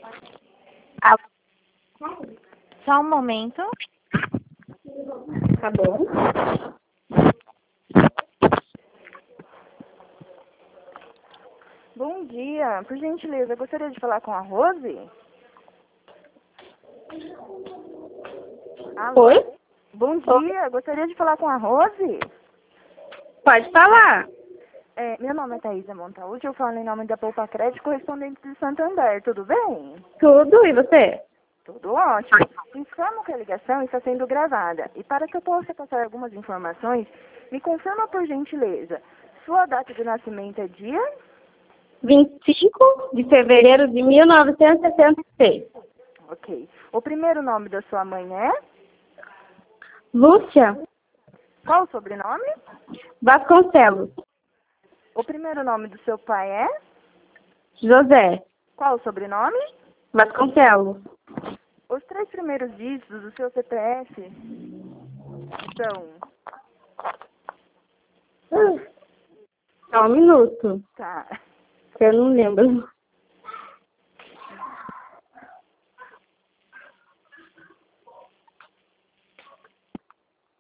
Ah, só um momento. Tá bom. Bom dia. Por gentileza, eu gostaria de falar com a Rose? Alô? Oi? Bom dia. Gostaria de falar com a Rose? Pode falar. Meu nome é Thaisa Montaúde, eu falo em nome da Poupa Crédito, correspondente de Santander. Tudo bem? Tudo, e você? Tudo ótimo. Informo que a ligação está sendo gravada. E para que eu possa passar algumas informações, me confirma por gentileza. Sua data de nascimento é dia? 25 de fevereiro de 1966. Ok. O primeiro nome da sua mãe é? Lúcia Qual o sobrenome? Vasconcelos. O primeiro nome do seu pai é? José Qual o sobrenome? Vasconcelos. Os 3 primeiros dígitos do seu CPF são... Só um minuto. Tá. Eu não lembro.